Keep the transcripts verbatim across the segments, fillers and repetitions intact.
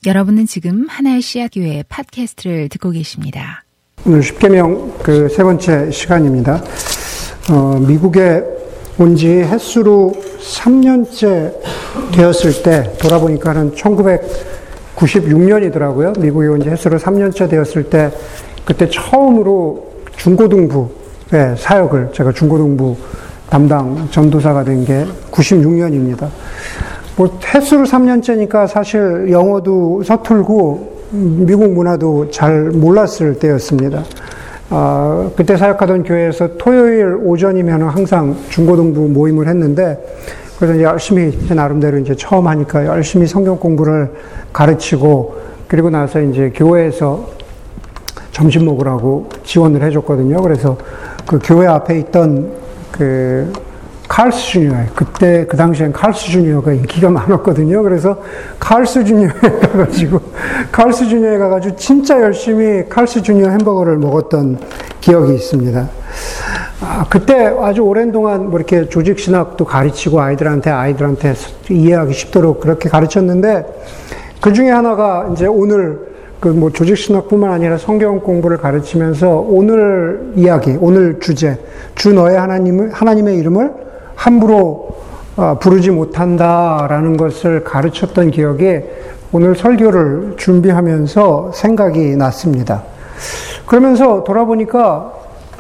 여러분은 지금 하나의 씨앗교회 팟캐스트를 듣고 계십니다. 오늘 십계명 그 세 번째 시간입니다. 어, 미국에 온 지 햇수로 삼 년째 되었을 때, 돌아보니까는 천구백구십육 년이더라고요. 미국에 온 지 햇수로 삼 년째 되었을 때, 그때 처음으로 중고등부의 사역을, 제가 중고등부 담당 전도사가 된 게 구십육 년입니다. 뭐, 햇수로 삼 년째니까 사실 영어도 서툴고, 미국 문화도 잘 몰랐을 때였습니다. 아, 그때 사역하던 교회에서 토요일 오전이면 항상 중고등부 모임을 했는데, 그래서 이제 열심히, 이제 나름대로 이제 처음 하니까 열심히 성경 공부를 가르치고, 그리고 나서 이제 교회에서 점심 먹으라고 지원을 해줬거든요. 그래서 그 교회 앞에 있던 그 칼스 주니어, 그때 그 당시엔 칼스 주니어가 인기가 많았거든요. 그래서 칼스 주니어에 가가지고 칼스 주니어에 가가지고 진짜 열심히 칼스 주니어 햄버거를 먹었던 기억이 있습니다. 아, 그때 아주 오랜 동안 뭐 이렇게 조직 신학도 가르치고 아이들한테 아이들한테 이해하기 쉽도록 그렇게 가르쳤는데, 그 중에 하나가 이제 오늘 그 뭐 조직 신학뿐만 아니라 성경 공부를 가르치면서 오늘 이야기, 오늘 주제, 주 너의 하나님을 하나님의 이름을 함부로 부르지 못한다라는 것을 가르쳤던 기억이 오늘 설교를 준비하면서 생각이 났습니다. 그러면서 돌아보니까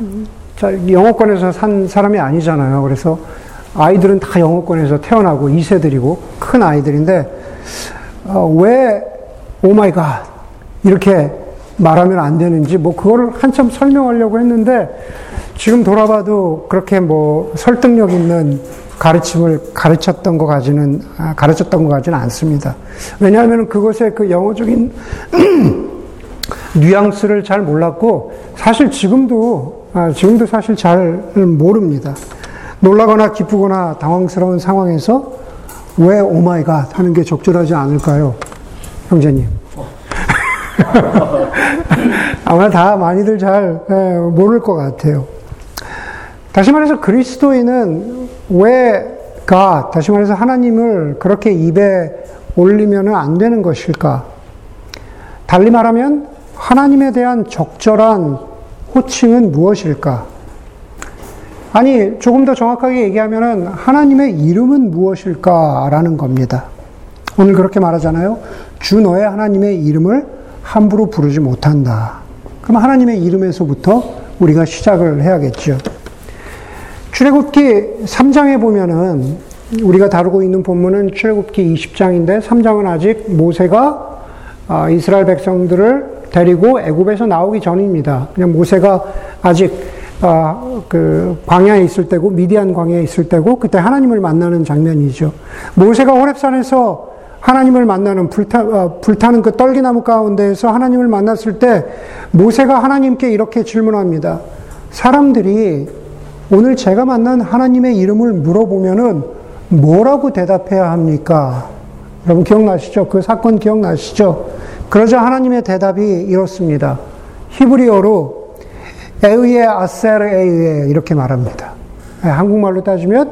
영어권에서 산 사람이 아니잖아요. 그래서 아이들은 다 영어권에서 태어나고 이 세들이고 큰 아이들인데, 왜 오 마이 갓 이렇게 말하면 안 되는지 뭐 그거를 한참 설명하려고 했는데, 지금 돌아봐도 그렇게 뭐 설득력 있는 가르침을 가르쳤던 것 같지는, 가르쳤던 것 같지는 않습니다. 왜냐하면 그것의 그 영어적인 뉘앙스를 잘 몰랐고, 사실 지금도, 아, 지금도 사실 잘 모릅니다. 놀라거나 기쁘거나 당황스러운 상황에서 왜 오 마이 갓 하는 게 적절하지 않을까요? 형제님. 아마 다 많이들 잘 예, 모를 것 같아요. 다시 말해서 그리스도인은 왜 God, 다시 말해서 하나님을 그렇게 입에 올리면 안 되는 것일까? 달리 말하면 하나님에 대한 적절한 호칭은 무엇일까? 아니, 조금 더 정확하게 얘기하면 하나님의 이름은 무엇일까라는 겁니다. 오늘 그렇게 말하잖아요. 주 너의 하나님의 이름을 함부로 부르지 못한다. 그럼 하나님의 이름에서부터 우리가 시작을 해야겠죠. 출애굽기 삼 장에 보면은, 우리가 다루고 있는 본문은 출애굽기 이십 장인데 삼 장은 아직 모세가 이스라엘 백성들을 데리고 애굽에서 나오기 전입니다. 그냥 모세가 아직 그 광야에 있을 때고, 미디안 광야에 있을 때고, 그때 하나님을 만나는 장면이죠. 모세가 호렙산에서 하나님을 만나는 불타, 어, 불타는 그 떨기나무 가운데에서 하나님을 만났을 때 모세가 하나님께 이렇게 질문합니다. 사람들이 오늘 제가 만난 하나님의 이름을 물어보면은 뭐라고 대답해야 합니까? 여러분 기억나시죠? 그 사건 기억나시죠? 그러자 하나님의 대답이 이렇습니다. 히브리어로 에의에 아세르에의에 이렇게 말합니다. 한국말로 따지면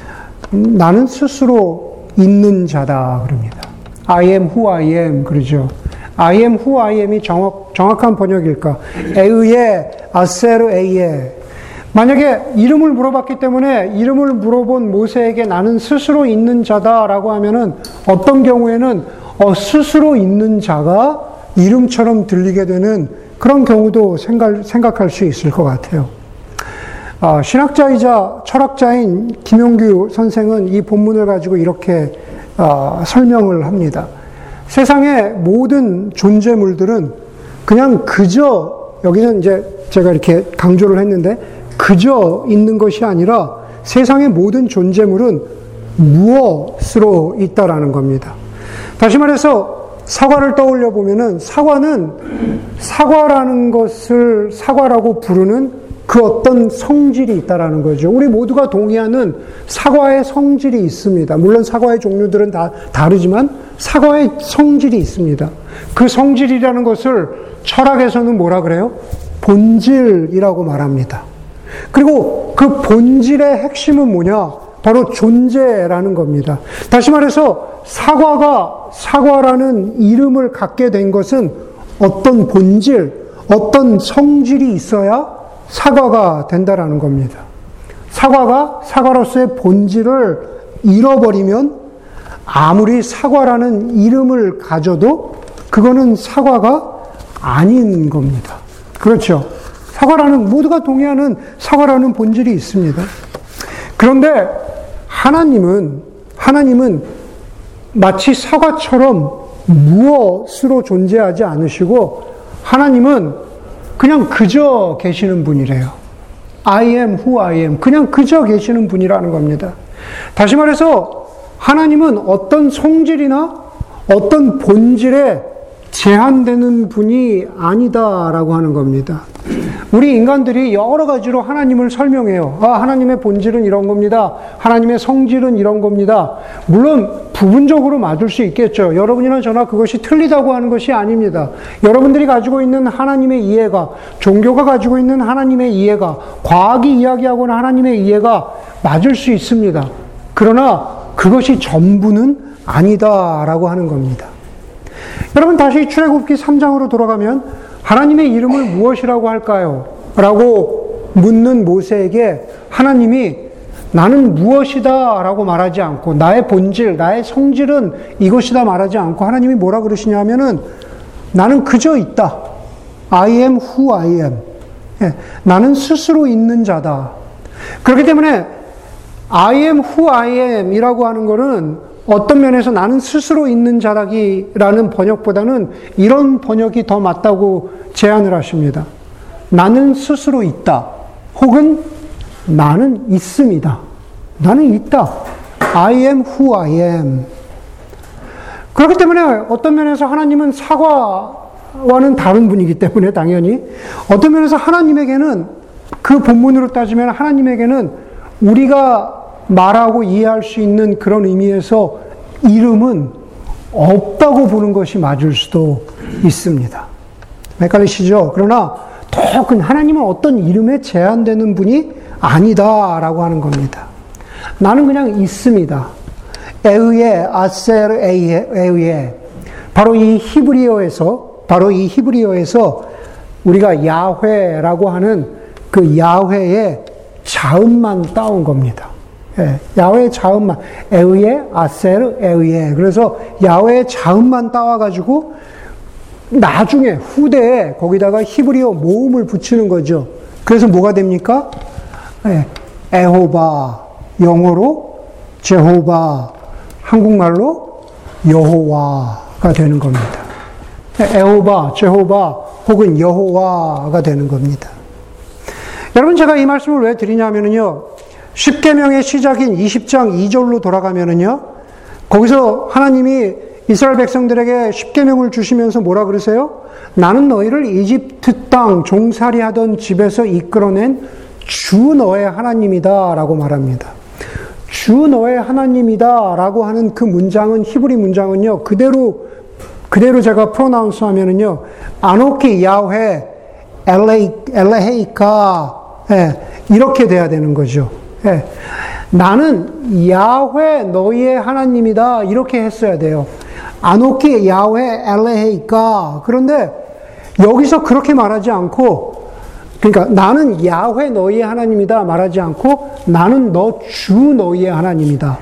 나는 스스로 있는 자다 그럽니다. I am who I am 그러죠. I am who I am이 정확, 정확한 번역일까? 에의에 아세르에이에. 만약에 이름을 물어봤기 때문에 이름을 물어본 모세에게 나는 스스로 있는 자다라고 하면은 어떤 경우에는 어, 스스로 있는 자가 이름처럼 들리게 되는 그런 경우도 생각, 생각할 수 있을 것 같아요. 아, 신학자이자 철학자인 김용규 선생은 이 본문을 가지고 이렇게 아, 설명을 합니다. 세상의 모든 존재물들은 그냥 그저, 여기는 이제 제가 이렇게 강조를 했는데, 그저 있는 것이 아니라 세상의 모든 존재물은 무엇으로 있다라는 겁니다. 다시 말해서 사과를 떠올려 보면은 사과는 사과라는 것을 사과라고 부르는 그 어떤 성질이 있다라는 거죠. 우리 모두가 동의하는 사과의 성질이 있습니다. 물론 사과의 종류들은 다 다르지만 사과의 성질이 있습니다. 그 성질이라는 것을 철학에서는 뭐라 그래요? 본질이라고 말합니다. 그리고 그 본질의 핵심은 뭐냐? 바로 존재라는 겁니다. 다시 말해서 사과가 사과라는 이름을 갖게 된 것은 어떤 본질, 어떤 성질이 있어야 사과가 된다라는 겁니다. 사과가 사과로서의 본질을 잃어버리면 아무리 사과라는 이름을 가져도 그거는 사과가 아닌 겁니다. 그렇죠. 사과라는, 모두가 동의하는 사과라는 본질이 있습니다. 그런데 하나님은, 하나님은 마치 사과처럼 무엇으로 존재하지 않으시고 하나님은 그냥 그저 계시는 분이래요. I am who I am. 그냥 그저 계시는 분이라는 겁니다. 다시 말해서 하나님은 어떤 성질이나 어떤 본질에 제한되는 분이 아니다라고 하는 겁니다. 우리 인간들이 여러 가지로 하나님을 설명해요. 아, 하나님의 본질은 이런 겁니다. 하나님의 성질은 이런 겁니다. 물론 부분적으로 맞을 수 있겠죠. 여러분이나 저나 그것이 틀리다고 하는 것이 아닙니다. 여러분들이 가지고 있는 하나님의 이해가, 종교가 가지고 있는 하나님의 이해가, 과학이 이야기하고는 하나님의 이해가 맞을 수 있습니다. 그러나 그것이 전부는 아니다라고 하는 겁니다. 여러분, 다시 출애굽기 삼 장으로 돌아가면 하나님의 이름을 무엇이라고 할까요? 라고 묻는 모세에게 하나님이 나는 무엇이다 라고 말하지 않고, 나의 본질, 나의 성질은 이것이다 말하지 않고 하나님이 뭐라 그러시냐 하면은 나는 그저 있다. I am who I am. 예, 나는 스스로 있는 자다. 그렇기 때문에 I am who I am 이라고 하는 것은 어떤 면에서 나는 스스로 있는 자라기라는 번역보다는 이런 번역이 더 맞다고 제안을 하십니다. 나는 스스로 있다. 혹은 나는 있습니다. 나는 있다. I am who I am. 그렇기 때문에 어떤 면에서 하나님은 사과와는 다른 분이기 때문에 당연히 어떤 면에서 하나님에게는, 그 본문으로 따지면 하나님에게는 우리가 말하고 이해할 수 있는 그런 의미에서 이름은 없다고 보는 것이 맞을 수도 있습니다. 헷갈리시죠? 그러나 더 큰 하나님은 어떤 이름에 제한되는 분이 아니다라고 하는 겁니다. 나는 그냥 있습니다. 에의에, 아셀 에의에. 바로 이 히브리어에서, 바로 이 히브리어에서 우리가 야훼라고 하는 그 야훼의 자음만 따온 겁니다. 예, 야훼의 자음만, 에의에, 아셀, 에의에. 그래서 야훼의 자음만 따와가지고 나중에 후대에 거기다가 히브리어 모음을 붙이는 거죠. 그래서 뭐가 됩니까? 예, 에호바, 영어로 제호바, 한국말로 여호와가 되는 겁니다. 에호바, 제호바 혹은 여호와가 되는 겁니다. 여러분, 제가 이 말씀을 왜 드리냐면요, 십계명의 시작인 이십 장 이 절로 돌아가면은요, 거기서 하나님이 이스라엘 백성들에게 십계명을 주시면서 뭐라 그러세요? 나는 너희를 이집트 땅 종살이 하던 집에서 이끌어낸 주 너의 하나님이다 라고 말합니다. 주 너의 하나님이다 라고 하는 그 문장은, 히브리 문장은요, 그대로 그대로 제가 프로나운스 하면은요, 아노키 야훼 엘레이, 엘레헤이카, 예, 이렇게 돼야 되는 거죠. 예, 나는 야훼 너희의 하나님이다 이렇게 했어야 돼요. 아노키 야훼 엘레헤이카. 그런데 여기서 그렇게 말하지 않고, 그러니까 나는 야훼 너희의 하나님이다 말하지 않고 나는 너 주 너희의 하나님이다.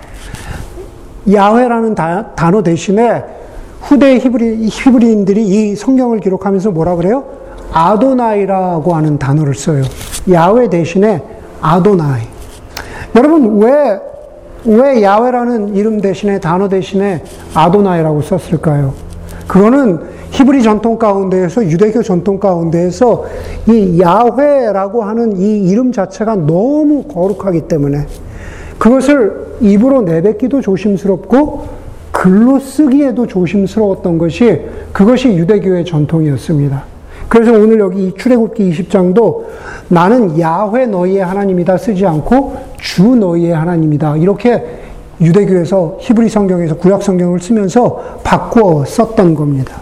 야훼라는 단어 대신에 후대 히브리, 히브리인들이 이 성경을 기록하면서 뭐라 그래요? 아도나이라고 하는 단어를 써요. 야훼 대신에 아도나이. 여러분, 왜, 왜 야훼라는 이름 대신에, 단어 대신에 아도나이라고 썼을까요? 그거는 히브리 전통 가운데에서, 유대교 전통 가운데에서 이 야훼라고 하는 이 이름 자체가 너무 거룩하기 때문에 그것을 입으로 내뱉기도 조심스럽고 글로 쓰기에도 조심스러웠던 것이, 그것이 유대교의 전통이었습니다. 그래서 오늘 여기 이 출애굽기 이십 장도 나는 야훼 너희의 하나님이다 쓰지 않고 주 너희의 하나님이다 이렇게 유대교에서, 히브리 성경에서, 구약 성경을 쓰면서 바꾸어 썼던 겁니다.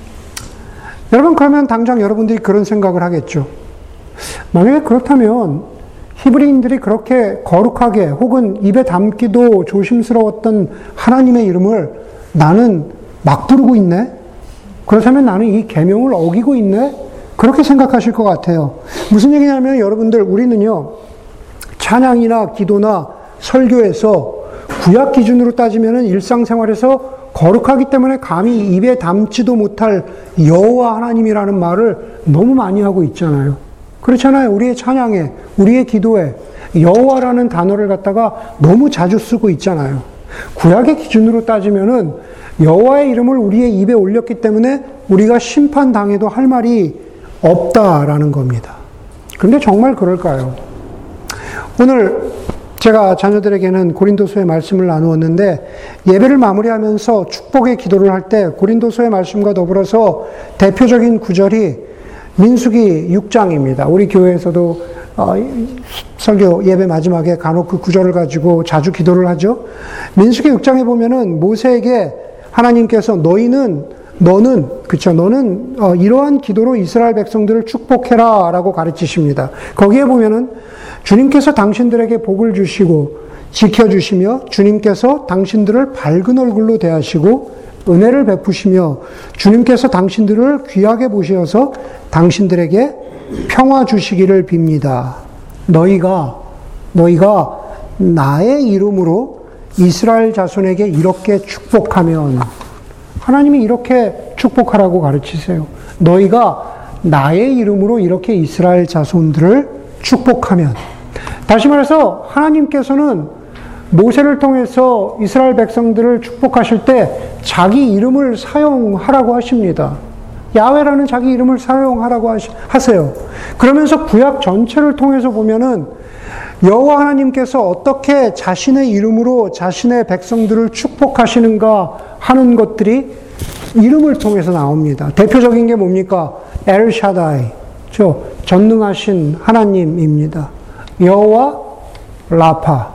여러분, 그러면 당장 여러분들이 그런 생각을 하겠죠. 만약에 그렇다면 히브리인들이 그렇게 거룩하게 혹은 입에 담기도 조심스러웠던 하나님의 이름을 나는 막 부르고 있네? 그렇다면 나는 이 계명을 어기고 있네? 그렇게 생각하실 것 같아요. 무슨 얘기냐면 여러분들, 우리는요, 찬양이나 기도나 설교에서 구약 기준으로 따지면 일상생활에서 거룩하기 때문에 감히 입에 담지도 못할 여호와 하나님이라는 말을 너무 많이 하고 있잖아요. 그렇잖아요. 우리의 찬양에, 우리의 기도에 여호와라는 단어를 갖다가 너무 자주 쓰고 있잖아요. 구약의 기준으로 따지면은 여호와의 이름을 우리의 입에 올렸기 때문에 우리가 심판당해도 할 말이 없다라는 겁니다. 그런데 정말 그럴까요? 오늘 제가 자녀들에게는 고린도서의 말씀을 나누었는데, 예배를 마무리하면서 축복의 기도를 할 때 고린도서의 말씀과 더불어서 대표적인 구절이 민수기 육 장입니다. 우리 교회에서도 어, 설교 예배 마지막에 간혹 그 구절을 가지고 자주 기도를 하죠. 민수기 육 장에 보면은 모세에게 하나님께서 너희는 너는 그쵸 너는 어, 이러한 기도로 이스라엘 백성들을 축복해라라고 가르치십니다. 거기에 보면은 주님께서 당신들에게 복을 주시고 지켜주시며 주님께서 당신들을 밝은 얼굴로 대하시고 은혜를 베푸시며 주님께서 당신들을 귀하게 보셔서 당신들에게 평화 주시기를 빕니다. 너희가 너희가 나의 이름으로 이스라엘 자손에게 이렇게 축복하면, 하나님이 이렇게 축복하라고 가르치세요. 너희가 나의 이름으로 이렇게 이스라엘 자손들을 축복하면, 다시 말해서 하나님께서는 모세를 통해서 이스라엘 백성들을 축복하실 때 자기 이름을 사용하라고 하십니다. 야훼라는 자기 이름을 사용하라고 하세요. 그러면서 구약 전체를 통해서 보면은 여호와 하나님께서 어떻게 자신의 이름으로 자신의 백성들을 축복하시는가 하는 것들이 이름을 통해서 나옵니다. 대표적인 게 뭡니까? 엘샤다이, 저 전능하신 하나님입니다. 여호와 라파,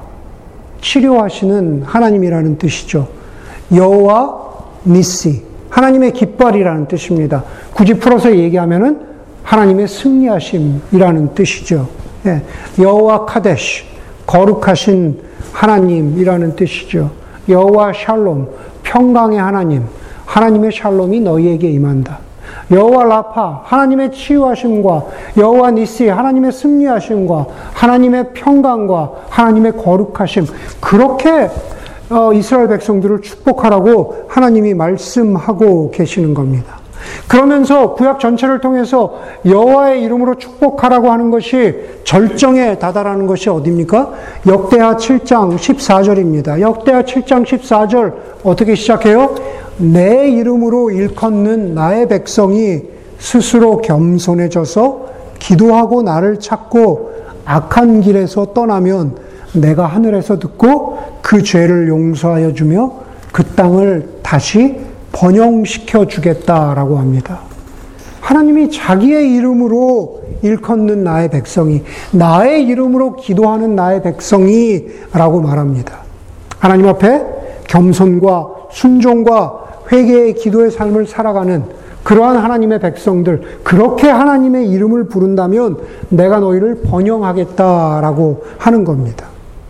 치료하시는 하나님이라는 뜻이죠. 여호와 니시, 하나님의 깃발이라는 뜻입니다. 굳이 풀어서 얘기하면은 하나님의 승리하심이라는 뜻이죠. 예. 여호와 카데시, 거룩하신 하나님이라는 뜻이죠. 여호와 샬롬, 평강의 하나님, 하나님의 샬롬이 너희에게 임한다. 여호와 라파, 하나님의 치유하심과 여호와 니시, 하나님의 승리하심과 하나님의 평강과 하나님의 거룩하심, 그렇게 이스라엘 백성들을 축복하라고 하나님이 말씀하고 계시는 겁니다. 그러면서 구약 전체를 통해서 여호와의 이름으로 축복하라고 하는 것이 절정에 다다라는 것이 어디입니까? 역대하 칠 장 십사 절입니다. 역대하 칠 장 십사 절 어떻게 시작해요? 내 이름으로 일컫는 나의 백성이 스스로 겸손해져서 기도하고 나를 찾고 악한 길에서 떠나면 내가 하늘에서 듣고 그 죄를 용서하여 주며 그 땅을 다시 번영시켜 주겠다라고 합니다. 하나님이 자기의 이름으로 일컫는 나의 백성이, 나의 이름으로 기도하는 나의 백성이 라고 말합니다. 하나님 앞에 겸손과 순종과 회개의 기도의 삶을 살아가는 그러한 하나님의 백성들, 그렇게 하나님의 이름을 부른다면 내가 너희를 번영하겠다라고 하는 겁니다.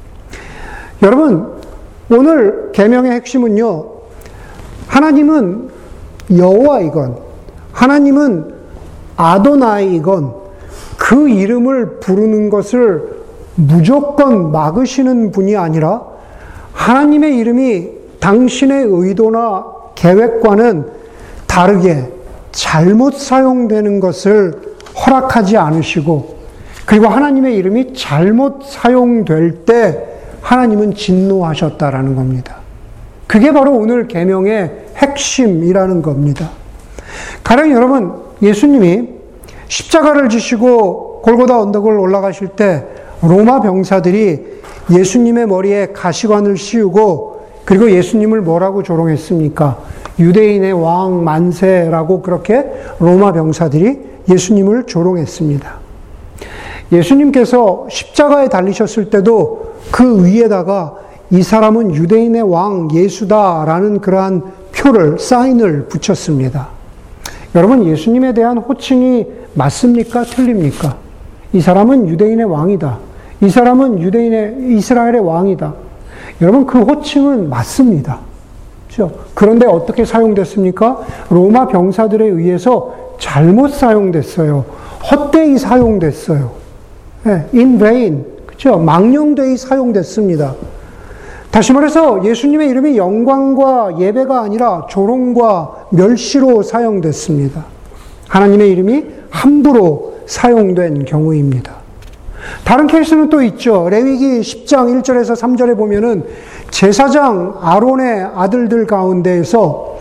여러분, 오늘 계명의 핵심은요, 하나님은 여호와이건 하나님은 아도나이건 그 이름을 부르는 것을 무조건 막으시는 분이 아니라 하나님의 이름이 당신의 의도나 계획과는 다르게 잘못 사용되는 것을 허락하지 않으시고, 그리고 하나님의 이름이 잘못 사용될 때 하나님은 진노하셨다라는 겁니다. 그게 바로 오늘 계명의 핵심이라는 겁니다. 가령 여러분, 예수님이 십자가를 지시고 골고다 언덕을 올라가실 때 로마 병사들이 예수님의 머리에 가시관을 씌우고, 그리고 예수님을 뭐라고 조롱했습니까? 유대인의 왕 만세라고 그렇게 로마 병사들이 예수님을 조롱했습니다. 예수님께서 십자가에 달리셨을 때도 그 위에다가 이 사람은 유대인의 왕 예수다라는 그러한 표를, 사인을 붙였습니다. 여러분, 예수님에 대한 호칭이 맞습니까? 틀립니까? 이 사람은 유대인의 왕이다. 이 사람은 유대인의, 이스라엘의 왕이다. 여러분, 그 호칭은 맞습니다. 그렇죠? 그런데 어떻게 사용됐습니까? 로마 병사들에 의해서 잘못 사용됐어요. 헛되이 사용됐어요. 네, in vain. 그렇죠? 망령되이 사용됐습니다. 다시 말해서 예수님의 이름이 영광과 예배가 아니라 조롱과 멸시로 사용됐습니다. 하나님의 이름이 함부로 사용된 경우입니다. 다른 케이스는 또 있죠. 레위기 십 장 일 절에서 삼 절에 보면은 제사장 아론의 아들들 가운데에서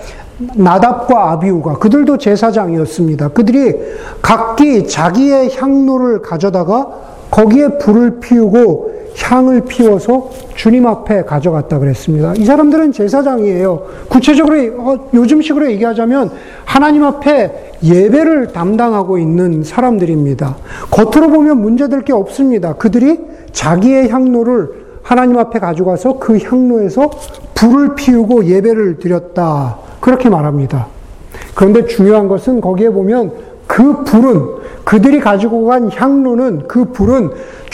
나답과 아비후가, 그들도 제사장이었습니다. 그들이 각기 자기의 향로를 가져다가 거기에 불을 피우고 향을 피워서 주님 앞에 가져갔다 그랬습니다. 이 사람들은 제사장이에요. 구체적으로 어, 요즘식으로 얘기하자면 하나님 앞에 예배를 담당하고 있는 사람들입니다. 겉으로 보면 문제될 게 없습니다. 그들이 자기의 향로를 하나님 앞에 가져가서 그 향로에서 불을 피우고 예배를 드렸다. 그렇게 말합니다. 그런데 중요한 것은 거기에 보면 그 불은, 그들이 가지고 간 향로는, 그 불은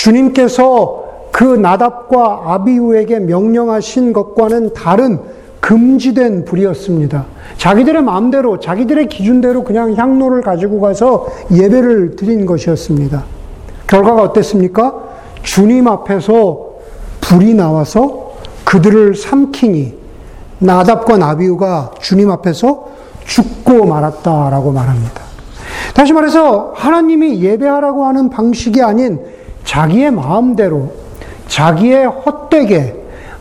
주님께서 그 나답과 아비후에게 명령하신 것과는 다른 금지된 불이었습니다. 자기들의 마음대로, 자기들의 기준대로 그냥 향로를 가지고 가서 예배를 드린 것이었습니다. 결과가 어땠습니까? 주님 앞에서 불이 나와서 그들을 삼키니 나답과 아비후가 주님 앞에서 죽고 말았다라고 말합니다. 다시 말해서 하나님이 예배하라고 하는 방식이 아닌 자기의 마음대로, 자기의 헛되게,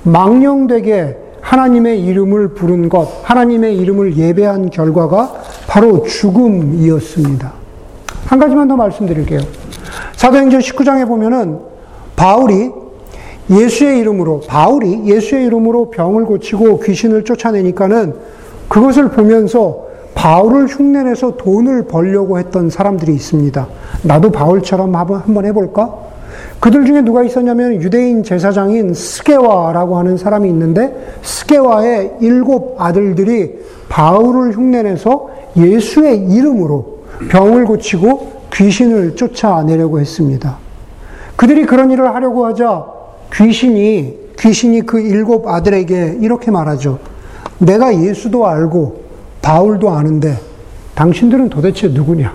망령되게 하나님의 이름을 부른 것, 하나님의 이름을 예배한 결과가 바로 죽음이었습니다. 한 가지만 더 말씀드릴게요. 사도행전 십구 장에 보면은 바울이 예수의 이름으로, 바울이 예수의 이름으로 병을 고치고 귀신을 쫓아내니까는 그것을 보면서 바울을 흉내내서 돈을 벌려고 했던 사람들이 있습니다. 나도 바울처럼 한번 해볼까? 그들 중에 누가 있었냐면 유대인 제사장인 스게와라고 하는 사람이 있는데 스게와의 일곱 아들들이 바울을 흉내내서 예수의 이름으로 병을 고치고 귀신을 쫓아내려고 했습니다. 그들이 그런 일을 하려고 하자 귀신이, 귀신이 그 일곱 아들에게 이렇게 말하죠. 내가 예수도 알고 바울도 아는데 당신들은 도대체 누구냐?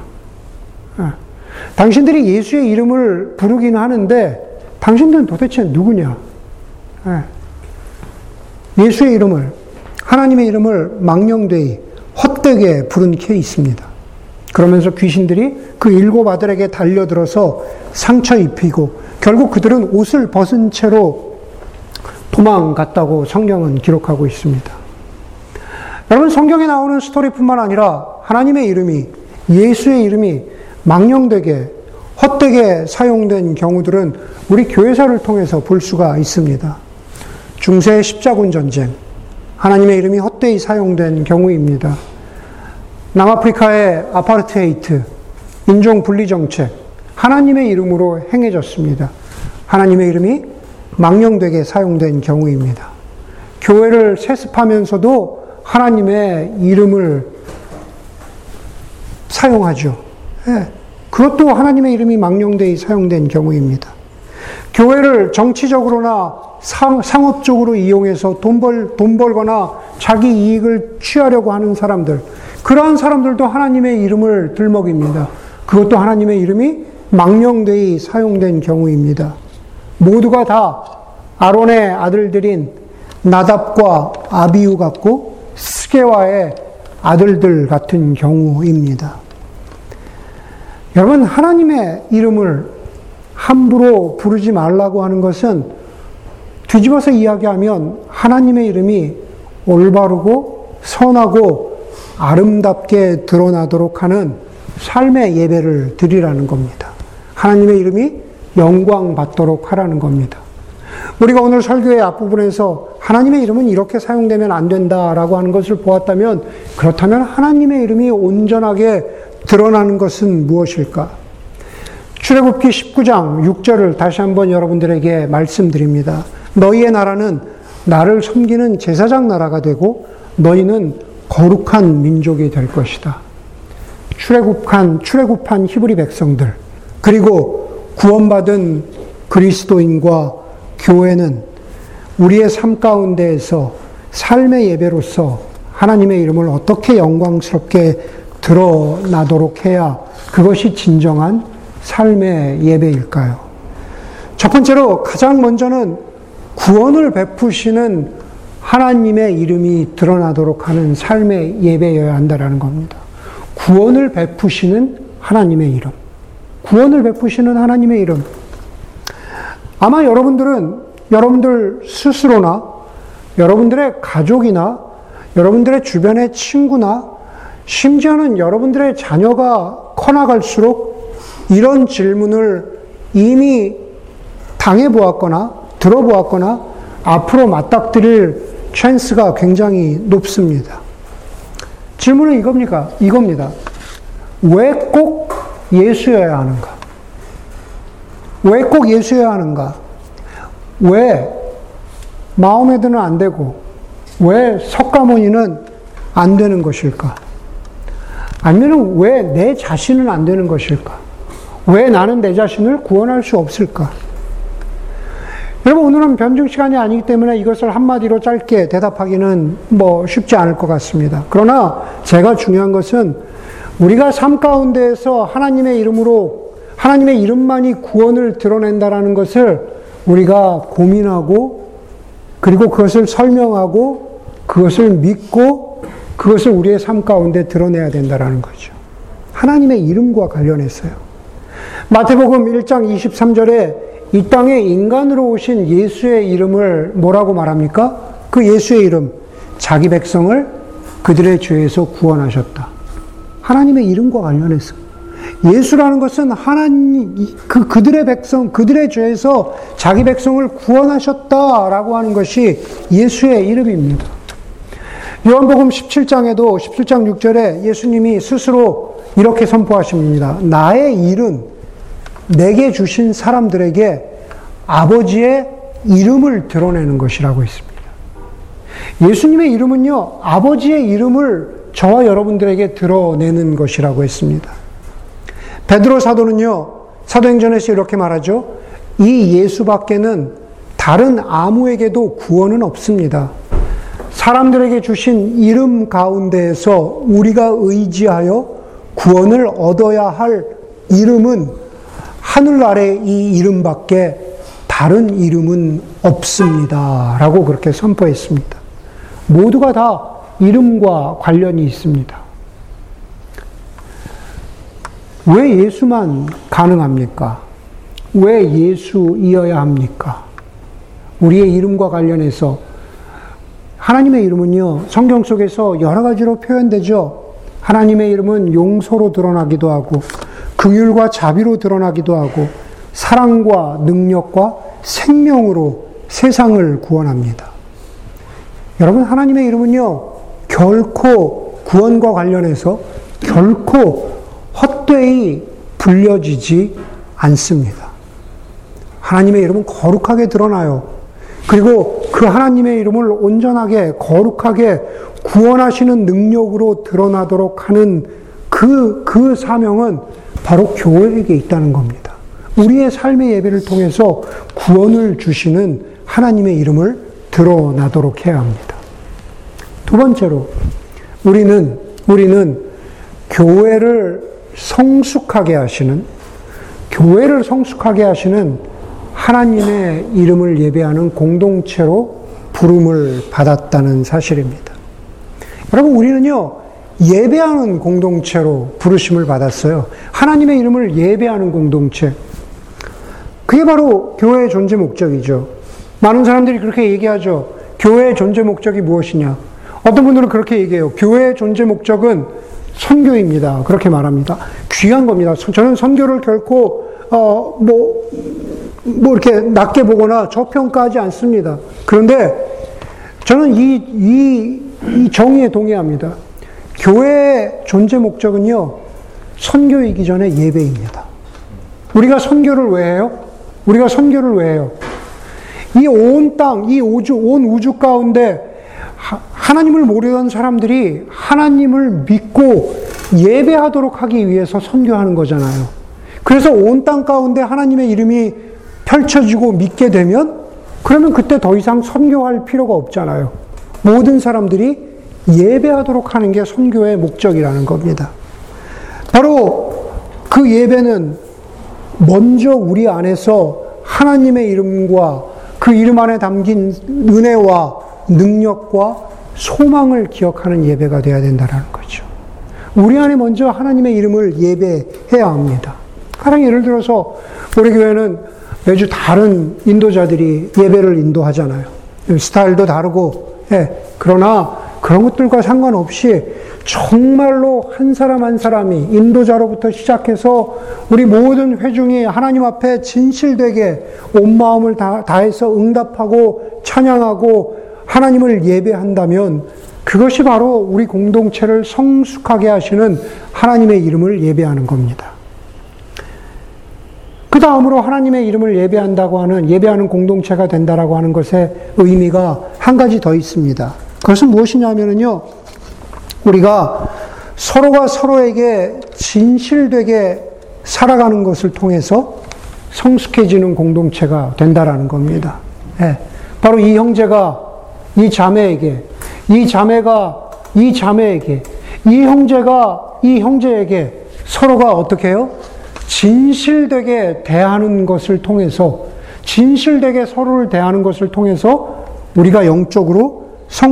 당신들이 예수의 이름을 부르긴 하는데 당신들은 도대체 누구냐? 예수의 이름을, 하나님의 이름을 망령되이 헛되게 부른 케이스입니다. 그러면서 귀신들이 그 일곱 아들에게 달려들어서 상처 입히고 결국 그들은 옷을 벗은 채로 도망갔다고 성경은 기록하고 있습니다. 여러분, 성경에 나오는 스토리뿐만 아니라 하나님의 이름이, 예수의 이름이 망령되게, 헛되게 사용된 경우들은 우리 교회사를 통해서 볼 수가 있습니다. 중세 십자군 전쟁, 하나님의 이름이 헛되이 사용된 경우입니다. 남아프리카의 아파르테이트, 인종 분리 정책, 하나님의 이름으로 행해졌습니다. 하나님의 이름이 망령되게 사용된 경우입니다. 교회를 세습하면서도 하나님의 이름을 사용하죠. 네. 그것도 하나님의 이름이 망령되이 사용된 경우입니다. 교회를 정치적으로나 상, 상업적으로 이용해서 돈 벌, 돈 벌거나 자기 이익을 취하려고 하는 사람들, 그러한 사람들도 하나님의 이름을 들먹입니다. 그것도 하나님의 이름이 망령되이 사용된 경우입니다. 모두가 다 아론의 아들들인 나답과 아비후 같고 스게와의 아들들 같은 경우입니다. 여러분, 하나님의 이름을 함부로 부르지 말라고 하는 것은 뒤집어서 이야기하면 하나님의 이름이 올바르고 선하고 아름답게 드러나도록 하는 삶의 예배를 드리라는 겁니다. 하나님의 이름이 영광 받도록 하라는 겁니다. 우리가 오늘 설교의 앞부분에서 하나님의 이름은 이렇게 사용되면 안 된다라고 하는 것을 보았다면, 그렇다면 하나님의 이름이 온전하게 드러나는 것은 무엇일까? 출애굽기 십구 장 육 절을 다시 한번 여러분들에게 말씀드립니다. 너희의 나라는 나를 섬기는 제사장 나라가 되고 너희는 거룩한 민족이 될 것이다. 출애굽한, 출애굽한 히브리 백성들, 그리고 구원받은 그리스도인과 교회는 우리의 삶 가운데에서 삶의 예배로서 하나님의 이름을 어떻게 영광스럽게 드러나도록 해야 그것이 진정한 삶의 예배일까요? 첫 번째로 가장 먼저는 구원을 베푸시는 하나님의 이름이 드러나도록 하는 삶의 예배여야 한다는 겁니다. 구원을 베푸시는 하나님의 이름. 구원을 베푸시는 하나님의 이름. 아마 여러분들은 여러분들 스스로나 여러분들의 가족이나 여러분들의 주변의 친구나 심지어는 여러분들의 자녀가 커나갈수록 이런 질문을 이미 당해보았거나 들어보았거나 앞으로 맞닥뜨릴 찬스가 굉장히 높습니다. 질문은 이겁니까? 이겁니다. 왜 꼭 예수여야 하는가? 왜 꼭 예수여야 하는가? 왜 마호메드는 안 되고 왜 석가모니는 안 되는 것일까? 아니면 왜 내 자신은 안 되는 것일까? 왜 나는 내 자신을 구원할 수 없을까? 여러분, 오늘은 변증 시간이 아니기 때문에 이것을 한마디로 짧게 대답하기는 뭐 쉽지 않을 것 같습니다. 그러나 제가 중요한 것은 우리가 삶 가운데에서 하나님의 이름으로 하나님의 이름만이 구원을 드러낸다라는 것을 우리가 고민하고 그리고 그것을 설명하고 그것을 믿고 그것을 우리의 삶 가운데 드러내야 된다라는 거죠. 하나님의 이름과 관련해서요. 마태복음 일 장 이십삼 절에 이 땅에 인간으로 오신 예수의 이름을 뭐라고 말합니까? 그 예수의 이름, 자기 백성을 그들의 죄에서 구원하셨다. 하나님의 이름과 관련해서. 예수라는 것은 하나님, 그, 그들의 백성, 그들의 죄에서 자기 백성을 구원하셨다라고 하는 것이 예수의 이름입니다. 요한복음 십칠 장에도 십칠 장 육 절에 예수님이 스스로 이렇게 선포하십니다. 나의 일은 내게 주신 사람들에게 아버지의 이름을 드러내는 것이라고 했습니다. 예수님의 이름은요, 아버지의 이름을 저와 여러분들에게 드러내는 것이라고 했습니다. 베드로 사도는요, 사도행전에서 이렇게 말하죠. 이 예수밖에는 다른 아무에게도 구원은 없습니다. 사람들에게 주신 이름 가운데에서 우리가 의지하여 구원을 얻어야 할 이름은 하늘 아래 이 이름밖에 다른 이름은 없습니다. 라고 그렇게 선포했습니다. 모두가 다 이름과 관련이 있습니다. 왜 예수만 가능합니까? 왜 예수이어야 합니까? 우리의 이름과 관련해서 하나님의 이름은요, 성경 속에서 여러 가지로 표현되죠. 하나님의 이름은 용서로 드러나기도 하고 긍휼과 자비로 드러나기도 하고 사랑과 능력과 생명으로 세상을 구원합니다. 여러분, 하나님의 이름은요, 결코 구원과 관련해서 결코 헛되이 불려지지 않습니다. 하나님의 이름은 거룩하게 드러나요. 그리고 그 하나님의 이름을 온전하게 거룩하게 구원하시는 능력으로 드러나도록 하는 그, 그 사명은 바로 교회에게 있다는 겁니다. 우리의 삶의 예배를 통해서 구원을 주시는 하나님의 이름을 드러나도록 해야 합니다. 두 번째로, 우리는, 우리는 교회를 성숙하게 하시는, 교회를 성숙하게 하시는 하나님의 이름을 예배하는 공동체로 부름을 받았다는 사실입니다. 여러분, 우리는요, 예배하는 공동체로 부르심을 받았어요. 하나님의 이름을 예배하는 공동체. 그게 바로 교회의 존재 목적이죠. 많은 사람들이 그렇게 얘기하죠. 교회의 존재 목적이 무엇이냐? 어떤 분들은 그렇게 얘기해요. 교회의 존재 목적은 선교입니다. 그렇게 말합니다. 귀한 겁니다. 저는 선교를 결코 어, 뭐, 뭐 이렇게 낮게 보거나 저평가하지 않습니다. 그런데 저는 이, 이, 이 정의에 동의합니다. 교회의 존재 목적은요, 선교이기 전에 예배입니다. 우리가 선교를 왜 해요? 우리가 선교를 왜 해요? 이 온 땅, 이 우주, 온 우주 가운데 하나님을 모르던 사람들이 하나님을 믿고 예배하도록 하기 위해서 선교하는 거잖아요. 그래서 온 땅 가운데 하나님의 이름이 펼쳐지고 믿게 되면 그러면 그때 더 이상 선교할 필요가 없잖아요. 모든 사람들이 예배하도록 하는 게 선교의 목적이라는 겁니다. 바로 그 예배는 먼저 우리 안에서 하나님의 이름과 그 이름 안에 담긴 은혜와 능력과 소망을 기억하는 예배가 되어야 된다는 거죠. 우리 안에 먼저 하나님의 이름을 예배해야 합니다. 가령 예를 들어서 우리 교회는 매주 다른 인도자들이 예배를 인도하잖아요. 스타일도 다르고, 예. 그러나 그런 것들과 상관없이 정말로 한 사람 한 사람이 인도자로부터 시작해서 우리 모든 회중이 하나님 앞에 진실되게 온 마음을 다, 다해서 응답하고 찬양하고 하나님을 예배한다면 그것이 바로 우리 공동체를 성숙하게 하시는 하나님의 이름을 예배하는 겁니다. 그 다음으로 하나님의 이름을 예배한다고 하는, 예배하는 공동체가 된다라고 하는 것의 의미가 한 가지 더 있습니다. 그것은 무엇이냐면요, 우리가 서로가 서로에게 진실되게 살아가는 것을 통해서 성숙해지는 공동체가 된다라는 겁니다. 예, 바로 이 형제가 이 자매에게, 이 자매가 이 자매에게, 이 형제가 이 형제에게 서로가 어떻게 해요? 진실되게 대하는 것을 통해서, 진실되게 서로를 대하는 것을 통해서 우리가 영적으로